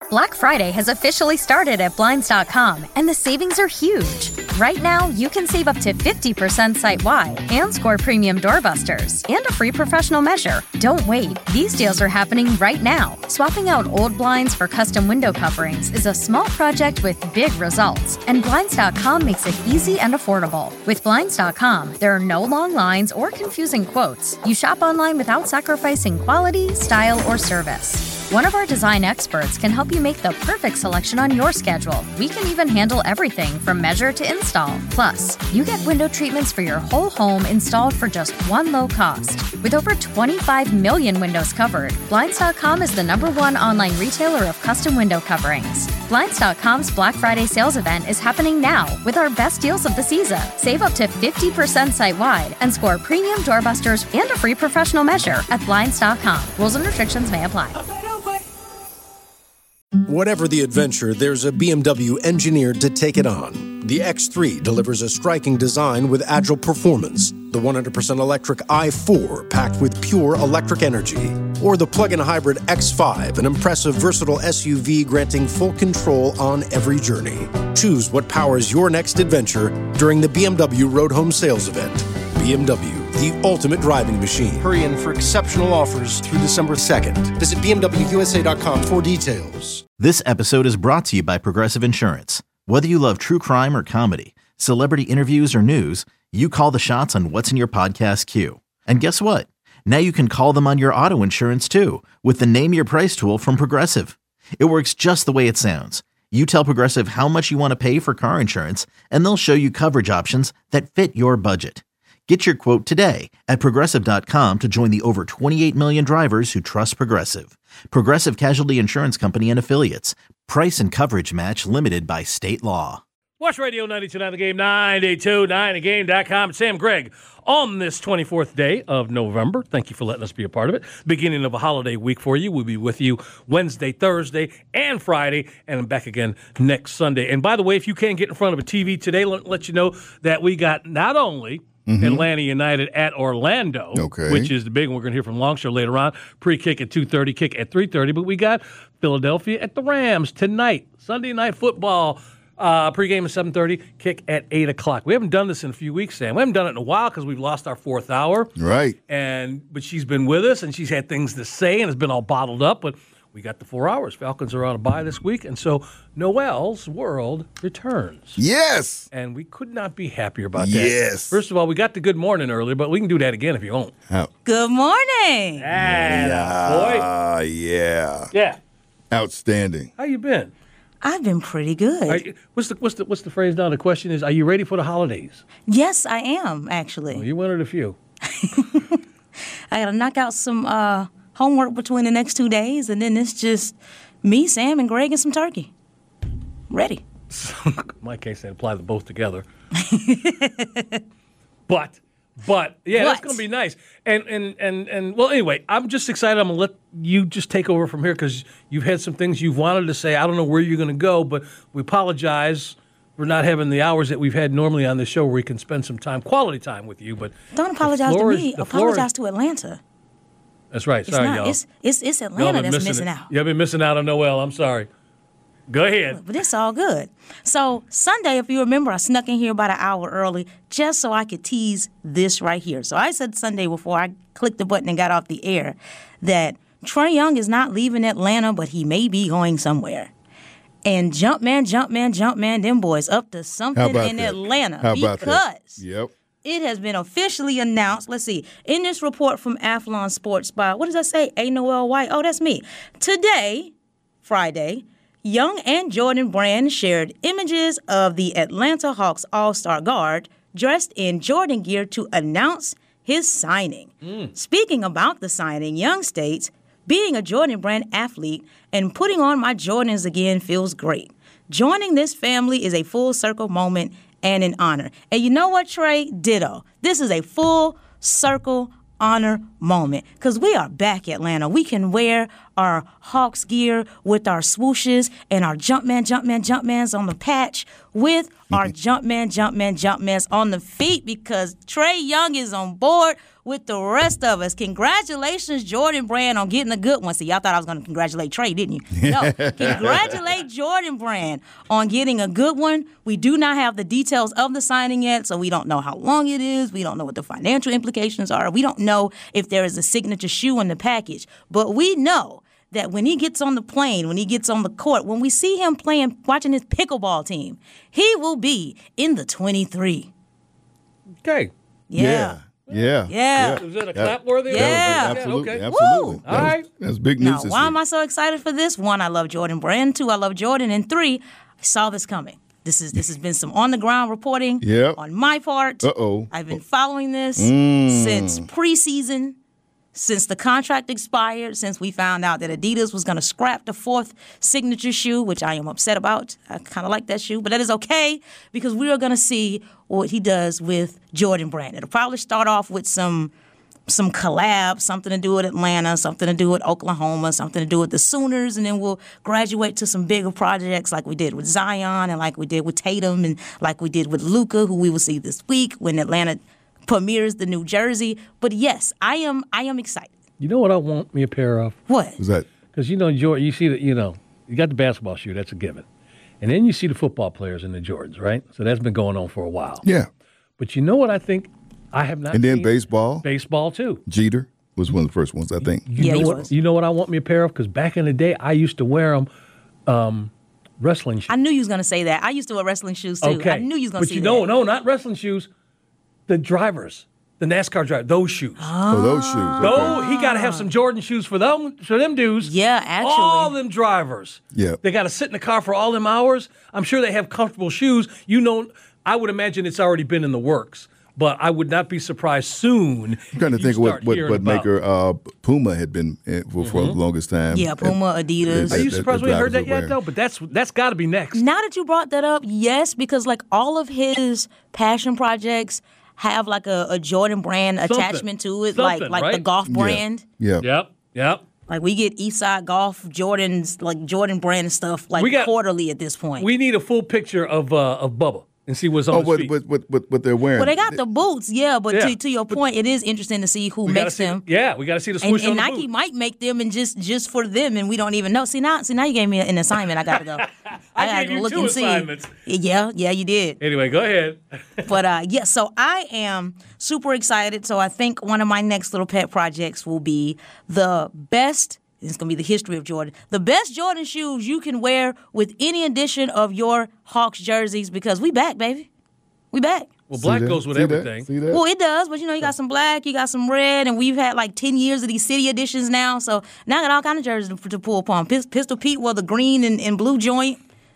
Black Friday has officially started at Blinds.com, and the savings are huge. Right now, you can save up to 50% site-wide and score premium doorbusters and a free professional measure. Don't wait. These deals are happening right now. Swapping out old blinds for custom window coverings is a small project with big results, and Blinds.com makes it easy and affordable. With Blinds.com, there are no long lines or confusing quotes. You shop online without sacrificing quality, style, or service. One of our design experts can help you make the perfect selection on your schedule. We can even handle everything from measure to install. Plus, you get window treatments for your whole home installed for just one low cost. With over 25 million windows covered, Blinds.com is the #1 online retailer of custom window coverings. Blinds.com's Black Friday sales event is happening now with our best deals of the season. Save up to 50% site-wide and score premium doorbusters and a free professional measure at Blinds.com. Rules and restrictions may apply. Whatever the adventure, there's a BMW engineered to take it on. The X3 delivers a striking design with agile performance. The 100% electric i4 packed with pure electric energy. Or the plug-in hybrid X5, an impressive, versatile SUV granting full control on every journey. Choose what powers your next adventure during the BMW Road Home Sales Event. BMW, the ultimate driving machine. Hurry in for exceptional offers through December 2nd. Visit BMWUSA.com for details. This episode is brought to you by Progressive Insurance. Whether you love true crime or comedy, celebrity interviews or news, you call the shots on what's in your podcast queue. And guess what? Now you can call them on your auto insurance too with the Name Your Price tool from Progressive. It works just the way it sounds. You tell Progressive how much you want to pay for car insurance, and they'll show you coverage options that fit your budget. Get your quote today at Progressive.com to join the over 28 million drivers who trust Progressive. Progressive Casualty Insurance Company and Affiliates. Price and coverage match limited by state law. Watch Radio 92.9 The Game, 92.9thegame.com. Sam Gregg on this 24th day of November. Thank you for letting us be a part of it. Beginning of a holiday week for you. We'll be with you Wednesday, Thursday, and Friday, and I'm back again next Sunday. And by the way, if you can't get in front of a TV today, let you know that we got not only Atlanta United at Orlando, which is the big one. We're going to hear from Longshore later on. Pre-kick at 2:30, kick at 3:30. But we got Philadelphia at the Rams tonight. Sunday Night Football. Pre-game at 7:30, kick at 8 o'clock. We haven't done this in a few weeks, Sam. We haven't done it in a while because we've lost our fourth hour. Right. But she's been with us, and she's had things to say, and it's been all bottled up. But we got the 4 hours. Falcons are on a bye this week, and so Noel's World returns. Yes. And we could not be happier about that. Yes. First of all, we got the good morning earlier, but we can do that again if you want. Good morning. Boy. Yeah. Outstanding. How you been? I've been pretty good. What's the phrase now? The question is, are you ready for the holidays? Yes, I am, actually. Well, you wanted a few. I got to knock out some homework between the next 2 days, and then it's just me, Sam, and Greg, and some turkey. Ready. In my case, they apply them both together. But yeah, that's going to be nice. And well, anyway, I'm just excited. I'm going to let you just take over from here because you've had some things you've wanted to say. I don't know where you're going to go, but we apologize for not having the hours that we've had normally on this show where we can spend some time, quality time with you. But don't apologize to me. Apologize to Atlanta. That's right. Sorry, y'all. It's Atlanta that's missing out. You've been missing out on Noel. I'm sorry. Go ahead. But it's all good. So Sunday, if you remember, I snuck in here about an hour early just so I could tease this right here. So I said Sunday before I clicked the button and got off the air that Trae Young is not leaving Atlanta, but he may be going somewhere. And Jumpman, them boys up to something in Atlanta. How about that? Yep. It has been officially announced. Let's see. In this report from Athlon Sports by, what does that say? A. Noel White. Oh, that's me. Today, Friday, Young and Jordan Brand shared images of the Atlanta Hawks All-Star guard dressed in Jordan gear to announce his signing. Speaking about the signing, Young states, being a Jordan Brand athlete and putting on my Jordans again feels great. Joining this family is a full circle moment and an honor. And you know what, Trae? Ditto. This is a full circle honor moment because we are back, Atlanta. We can wear our Hawks gear with our swooshes and our Jumpmans on the patch with our Jumpmans on the feet because Trae Young is on board with the rest of us. Congratulations, Jordan Brand, on getting a good one. See, y'all thought I was going to congratulate Trae, didn't you? No. Congratulate Jordan Brand on getting a good one. We do not have the details of the signing yet, so we don't know how long it is. We don't know what the financial implications are. We don't know if there is a signature shoe in the package. But we know that when he gets on the plane, when he gets on the court, when we see him watching his pickleball team, he will be in the 23. Okay. Yeah. Is it a clap worthy? Yeah. Absolutely. Okay. Absolutely. Woo! All right. That's big news. Now, this why week. am I so excited for this? 1, I love Jordan Brand. 2, I love Jordan. And 3, I saw this coming. This has been some on-the-ground reporting on my part. Uh-oh. I've been following this since preseason, since the contract expired, since we found out that Adidas was going to scrap the 4th signature shoe, which I am upset about. I kind of like that shoe, but that is okay because we are going to see what he does with Jordan Brand. It'll probably start off with some collab, something to do with Atlanta, something to do with Oklahoma, something to do with the Sooners, and then we'll graduate to some bigger projects like we did with Zion and like we did with Tatum and like we did with Luka, who we will see this week when Atlanta premieres the New Jersey. But yes, I am excited. You know what I want me a pair of? What? What's that? Because, Jordan, you see that, you got the basketball shoe. That's a given. And then you see the football players in the Jordans, right? So that's been going on for a while. Yeah. But you know what I think I have not And then seen? baseball. Baseball, too. Jeter was one of the first ones, I think. Yeah, he was. You know what I want me a pair of? Because back in the day, I used to wear them wrestling shoes. I knew you was going to say that. I used to wear wrestling shoes, too. Okay. I knew you was going to say that. But no, not wrestling shoes. The drivers. The NASCAR driver, those shoes. Oh, those shoes. Okay. He got to have some Jordan shoes for them dudes. Yeah, actually. All them drivers. Yeah. They got to sit in the car for all them hours. I'm sure they have comfortable shoes. I would imagine it's already been in the works. But I would not be surprised soon. I'm trying to think of what maker Puma had been for the longest time. Yeah, Puma, Adidas. Are you surprised we ain't heard that drivers yet, though? But that's got to be next. Now that you brought that up, yes, because like all of his passion projects have like a Jordan Brand attachment to it, like right? the golf brand. Yeah. Yep. Like we get Eastside Golf Jordans, like Jordan Brand stuff, like quarterly at this point. We need a full picture of Bubba and see what's on his feet. What they're wearing. Well, they got the boots, but to your point, it is interesting to see who makes them. Yeah, we got to see the swoosh on and the Nike boot. might make them and just for them, and we don't even know. See now you gave me an assignment. I gotta go. I gotta gave you look 2 and see. assignments. Yeah, you did. Anyway, go ahead. But so I am super excited. So I think one of my next little pet projects will be the best. It's going to be the history of Jordan. The best Jordan shoes you can wear with any edition of your Hawks jerseys because we back, baby. We back. Well, black goes with everything. See that? Well, it does, but you got some black, you got some red, and we've had like 10 years of these city editions now. So now I got all kind of jerseys to pull upon. Pistol Pete wore the green and blue joint.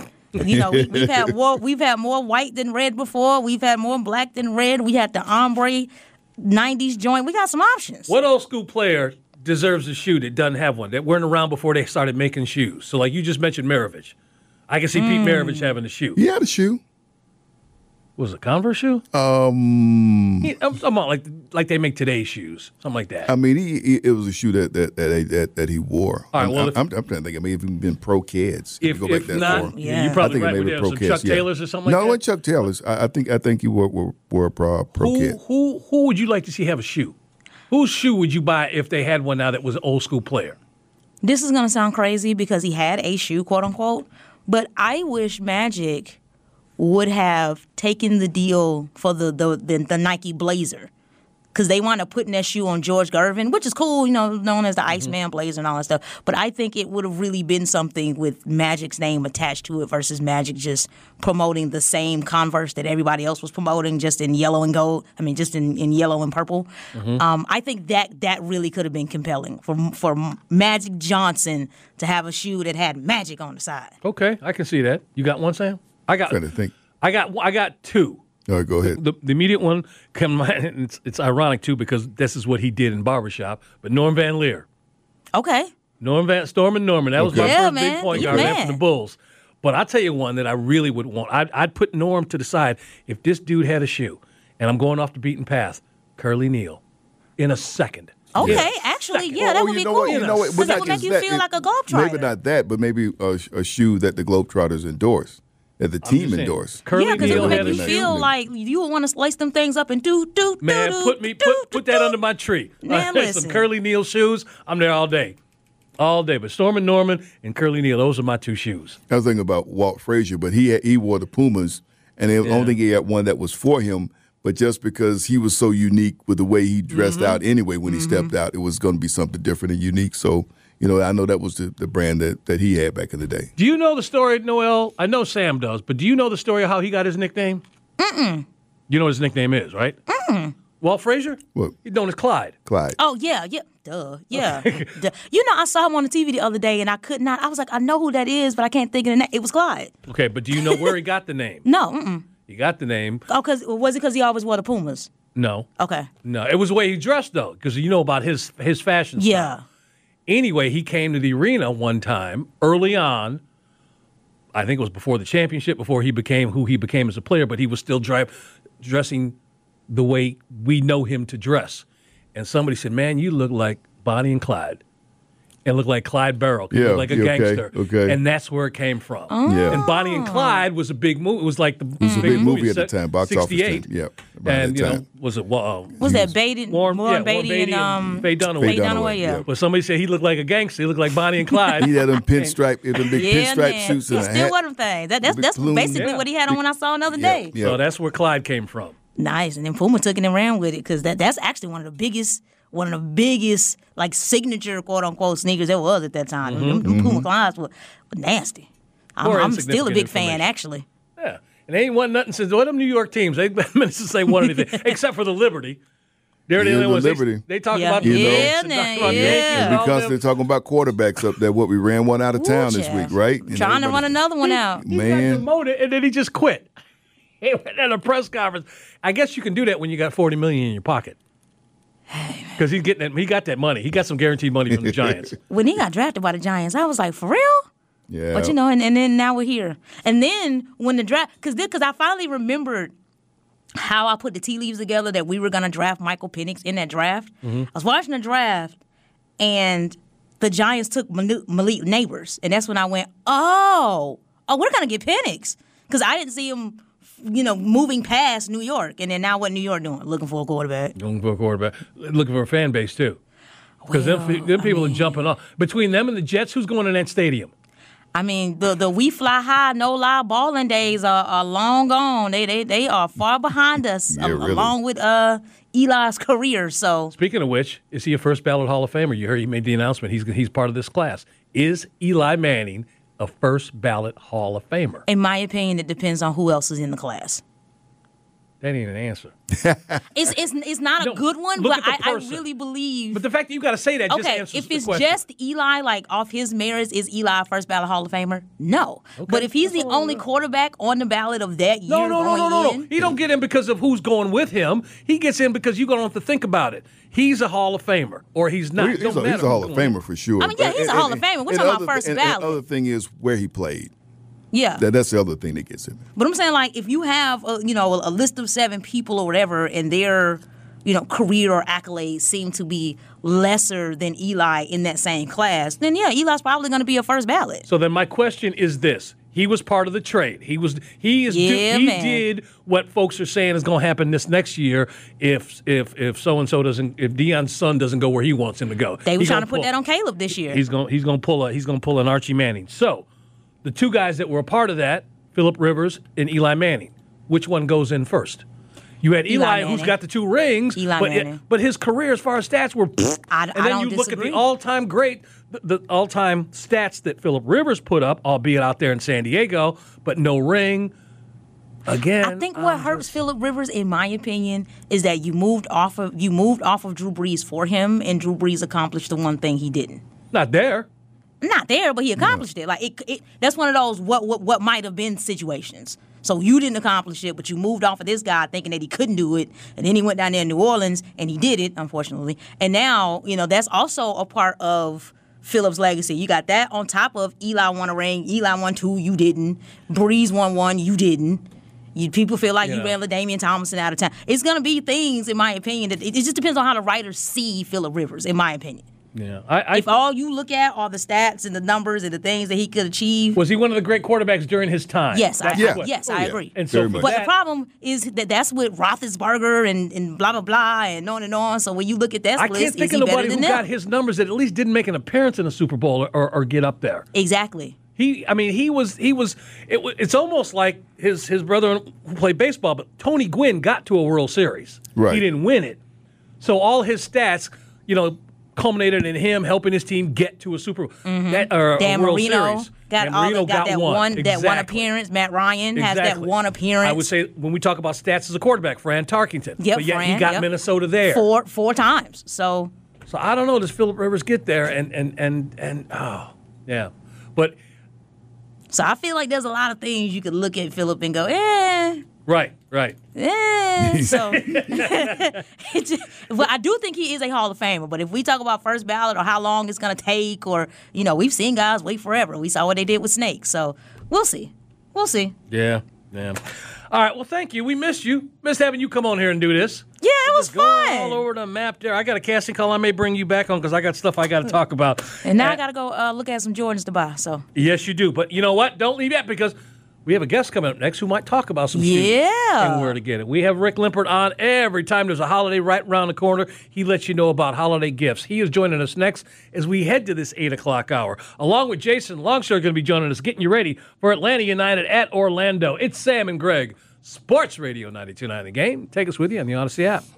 We've had more white than red before. We've had more black than red. We had the ombre 90s joint. We got some options. What old school player deserves a shoe that doesn't have one, that weren't around before they started making shoes? So, like you just mentioned Maravich. I can see Pete Maravich having a shoe. He had a shoe. Was it a Converse shoe? I'm talking about like they make today's shoes, something like that. I mean, it was a shoe that he wore. All right, well, I'm trying to think. I mean, if he'd been Pro Kids, If not, you probably right with some Chuck Taylors or something like that. No, it wasn't Chuck Taylors. I think he wore a Pro Kid. Who would you like to see have a shoe? Whose shoe would you buy if they had one now that was an old school player? This is going to sound crazy because he had a shoe, quote unquote, but I wish Magic would have taken the deal for the Nike Blazer because they wound up putting that shoe on George Gervin, which is cool, known as the Iceman Blazer and all that stuff. But I think it would have really been something with Magic's name attached to it versus Magic just promoting the same Converse that everybody else was promoting, just in yellow and gold. I mean, just in yellow and purple. I think that really could have been compelling for Magic Johnson to have a shoe that had Magic on the side. Okay, I can see that. You got one, Sam? I got 2. All right, go ahead. The immediate one come to mind. It's ironic too because this is what he did in barbershop. But Norm Van Leer, Okay. Storm and Norman. That was my first man. big point You guard man. from the Bulls. But I'll tell you one that I really would want. I'd put Norm to the side if this dude had a shoe, and I'm going off the beaten path. Curly Neal, in a second. Okay, actually, that would be cool. Because that would make you feel like a Globetrotter. Maybe not that, but maybe a shoe that the Globetrotters endorse, that the team endorse. Yeah, because it would make you feel like you would want to slice them things up and put that under my tree. Man, listen. Some Curly Neal shoes. I'm there all day. All day. But Stormin' Norman and Curly Neal, those are my two shoes. I was thinking about Walt Frazier, but he wore the Pumas, and I don't think he had one that was for him, but just because he was so unique with the way he dressed out anyway when he stepped out, it was going to be something different and unique. So, I know that was the brand that he had back in the day. Do you know the story, Noel? I know Sam does, but do you know the story of how he got his nickname? Mm-mm. You know what his nickname is, right? Mm-mm. Walt Frazier? What? He's known as Clyde. Clyde. Oh, yeah. Duh. Yeah. Duh. I saw him on the TV the other day, and I could not. I was like, I know who that is, but I can't think of the name. It was Clyde. Okay, but do you know where he got the name? No. Mm-mm. He got the name. Oh, was it because he always wore the Pumas? No. Okay. No, it was the way he dressed, though, because you know about his fashion style. Yeah. Anyway, he came to the arena one time early on. I think it was before the championship, before he became who he became as a player, but he was still dressing the way we know him to dress. And somebody said, man, you look like Bonnie and Clyde. And look like Clyde Barrow. You look like a gangster. Okay. And that's where it came from. Oh. Yeah. And Bonnie and Clyde was a big movie. It was like the it was a big movie at the time, box 68. office. Yeah. And, was it... was that Beatty? Warren Beatty and Faye Dunaway. Yeah. But somebody said he looked like a gangster. He looked like Bonnie and Clyde. He had them pinstripe suits and a hat. He still wore them things. That's basically what he had on when I saw him the other day. Yeah. So that's where Clyde came from. Nice. And then Puma took it and ran with it because that's actually one of the biggest like signature quote unquote sneakers there was at that time. Them Puma Clydes were nasty. I'm still a big fan, actually. Yeah. And they ain't won nothing since them New York teams. They managed to say one anything except for the Liberty. They're the only ones. Liberty. They talk about And because they're talking about quarterbacks up there, we ran one out of town this week, right? Trying to run another one out. He got demoted, and then he just quit. He went at a press conference. I guess you can do that when you got $40 million in your pocket. Because he got that money. He got some guaranteed money from the Giants. When he got drafted by the Giants, I was like, for real? Yeah. But and then now we're here. And then when the draft, because I finally remembered how I put the tea leaves together that we were going to draft Michael Penix in that draft. I was watching the draft, and the Giants took Malik Neighbors. And that's when I went, we're going to get Penix. Because I didn't see him moving past New York. And then now what New York doing? Looking for a quarterback. Looking for a fan base, too. Because them people are jumping off. Between them and the Jets, who's going in that stadium? I mean, the we fly high, no lie balling days are long gone. They are far behind us, along with Eli's career. So, speaking of which, is he a first ballot Hall of Famer? You heard he made the announcement. He's part of this class. Is Eli Manning a first ballot Hall of Famer? In my opinion, it depends on who else is in the class. That ain't an answer. It's not a good one, but I really believe. But the fact that you got to say that just answers the question. If it's just Eli, like off his merits, is Eli a first ballot Hall of Famer? No. Okay. But if he's the only quarterback on the ballot of that year, no. He don't get in because of who's going with him. He gets in because you don't have to think about it. He's a Hall of Famer, or he's not. He's a Hall of Famer for sure. I mean, yeah, he's a Hall of Famer. We're talking about first ballot. The other thing is where he played. Yeah, that's the other thing that gets him. But I'm saying, like, if you have a list of 7 people or whatever, and their career or accolades seem to be lesser than Eli in that same class, then yeah, Eli's probably going to be a first ballot. So then my question is this: he was part of the trade. He did what folks are saying is going to happen this next year if so and so doesn't, if Deion's son doesn't go where he wants him to go. They were trying to put that on Caleb this year. He's going to pull an Archie Manning. So. The two guys that were a part of that, Phillip Rivers and Eli Manning, which one goes in first? You had Eli who's got the 2 rings, but his career as far as stats were. And then you look at the all-time great, the all-time stats that Phillip Rivers put up, albeit out there in San Diego, but no ring. Again, I think what hurts Phillip Rivers, in my opinion, is that you moved off of Drew Brees for him, and Drew Brees accomplished the one thing he didn't. Not there. Not there, but he accomplished it. Like that's one of those what might have been situations. So you didn't accomplish it, but you moved off of this guy thinking that he couldn't do it, and then he went down there in New Orleans and he did it, unfortunately. And now that's also a part of Phillip's legacy. You got that on top of Eli won a ring, Eli won 2, you didn't. Brees won 1, you didn't. People feel like you ran LaDainian Tomlinson out of town. It's going to be things, in my opinion, that it just depends on how the writers see Phillip Rivers, in my opinion. Yeah, if all you look at are the stats and the numbers and the things that he could achieve. Was he one of the great quarterbacks during his time? Yes, I agree. And so but the problem is that's with Roethlisberger and blah, blah, blah, and on and on. So when you look at that split, I can't think of nobody who got his numbers that at least didn't make an appearance in a Super Bowl or get up there. Exactly. It's almost like his brother who played baseball, but Tony Gwynn got to a World Series. Right. He didn't win it. So all his stats, culminated in him helping his team get to a Super Bowl. Dan World Marino Series. got that one appearance. Matt Ryan has that one appearance. I would say when we talk about stats as a quarterback, Fran Tarkenton. Yep, but yet he got Minnesota there four times. So I don't know. Does Phillip Rivers get there? But so I feel like there's a lot of things you could look at Phillip and go, Right. So, well, I do think he is a Hall of Famer. But if we talk about first ballot or how long it's going to take, or we've seen guys wait forever. We saw what they did with Snake. So we'll see. Yeah. All right. Well, thank you. We missed you. Missed having you come on here and do this. Yeah, it was fun. All over the map there. I got a casting call. I may bring you back on because I got stuff I got to talk about. And now I got to go look at some Jordans to buy. So yes, you do. But you know what? Don't leave yet because we have a guest coming up next who might talk about some shoes and where to get it. We have Rick Limpert on every time there's a holiday right around the corner. He lets you know about holiday gifts. He is joining us next as we head to this 8 o'clock hour. Along with Jason Longshore going to be joining us, getting you ready for Atlanta United at Orlando. It's Sam and Greg, Sports Radio 92.9 The Game. Take us with you on the Odyssey app.